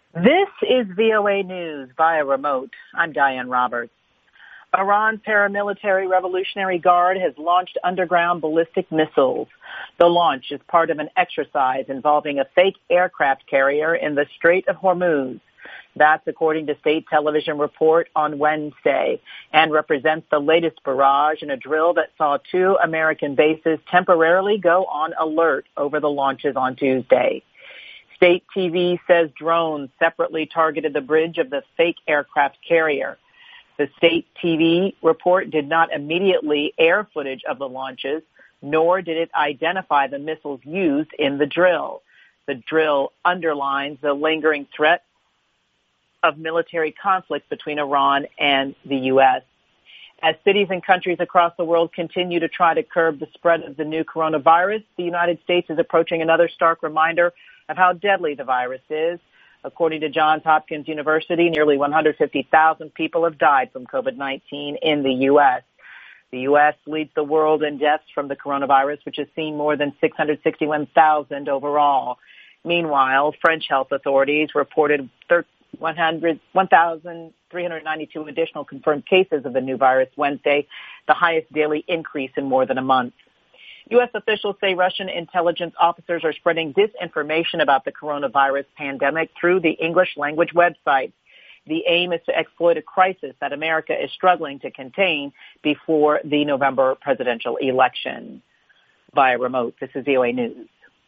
This is VOA News via remote. I'm Diane Roberts. Iran's paramilitary Revolutionary Guard has launched underground ballistic missiles. The launch is part of an exercise involving a fake aircraft carrier in the Strait of Hormuz. That's according to state television report on Wednesday, and represents the latest barrage in a drill that saw two American bases temporarily go on alert over the launches on Tuesday. State TV says drones separately targeted the bridge of the fake aircraft carrier. The state TV report did not immediately air footage of the launches, nor did it identify the missiles used in the drill. The drill underlines the lingering threat of military conflict between Iran and the U.S. As cities and countries across the world continue to try to curb the spread of the new coronavirus, the United States is approaching another stark reminder of how deadly the virus is. According to Johns Hopkins University, nearly 150,000 people have died from COVID-19 in the U.S. The U.S. leads the world in deaths from the coronavirus, which has seen more than 661,000 overall. Meanwhile, French health authorities reported 1,392 additional confirmed cases of the new virus Wednesday, the highest daily increase in more than a month. U.S. officials say Russian intelligence officers are spreading disinformation about the coronavirus pandemic through the English language website. The aim is to exploit a crisis that America is struggling to contain before the November presidential election. Via remote, this is VOA News.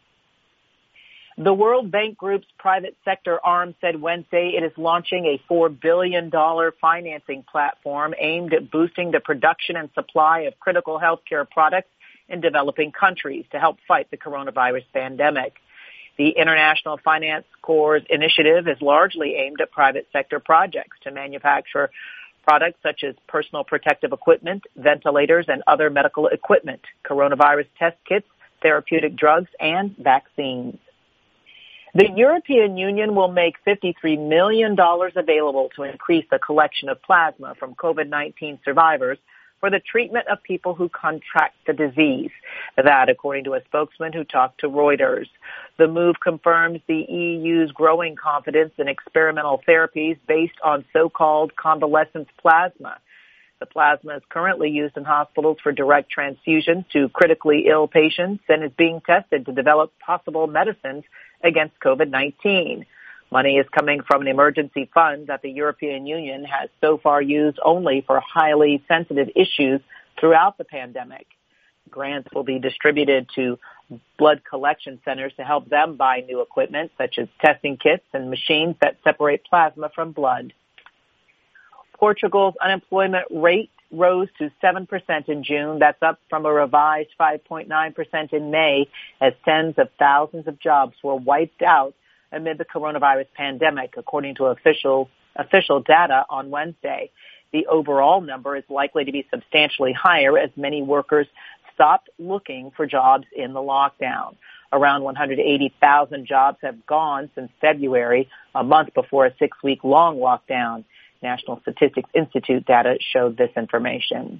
The World Bank Group's private sector arm said Wednesday it is launching a $4 billion financing platform aimed at boosting the production and supply of critical healthcare products in developing countries to help fight the coronavirus pandemic. The International Finance Corps' initiative is largely aimed at private sector projects to manufacture products such as personal protective equipment, ventilators, and other medical equipment, coronavirus test kits, therapeutic drugs, and vaccines. The European Union will make $53 million available to increase the collection of plasma from COVID-19 survivors for the treatment of people who contract the disease. That, according to a spokesman who talked to Reuters. The move confirms the EU's growing confidence in experimental therapies based on so-called convalescent plasma. The plasma is currently used in hospitals for direct transfusion to critically ill patients and is being tested to develop possible medicines against COVID-19. Money is coming from an emergency fund that the European Union has so far used only for highly sensitive issues throughout the pandemic. Grants will be distributed to blood collection centers to help them buy new equipment, such as testing kits and machines that separate plasma from blood. Portugal's unemployment rate rose to 7% in June. That's up from a revised 5.9% in May, as tens of thousands of jobs were wiped out amid the coronavirus pandemic, according to official data on Wednesday. The overall number is likely to be substantially higher as many workers stopped looking for jobs in the lockdown. Around 180,000 jobs have gone since February, a month before a 6-week long lockdown. National Statistics Institute data showed this information.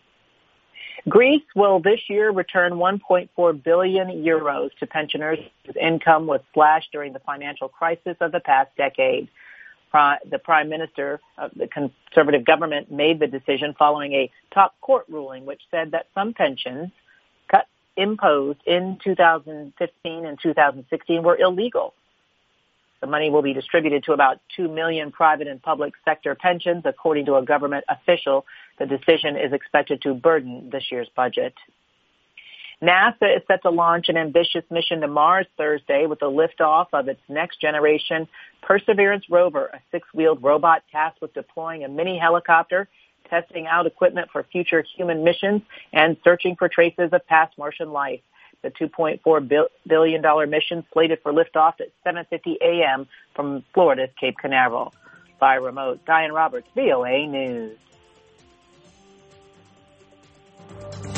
Greece will this year return 1.4 billion euros to pensioners whose income was slashed during the financial crisis of the past decade. The Prime Minister of the Conservative government made the decision following a top court ruling which said that some pensions cuts imposed in 2015 and 2016 were illegal. The money will be distributed to about 2 million private and public sector pensions, according to a government official. The decision is expected to burden this year's budget. NASA is set to launch an ambitious mission to Mars Thursday with the liftoff of its next-generation Perseverance rover, a 6-wheeled robot tasked with deploying a mini helicopter, testing out equipment for future human missions, and searching for traces of past Martian life. The $2.4 billion mission slated for liftoff at 7:50 a.m. from Florida's Cape Canaveral. By remote, Diane Roberts, VOA News.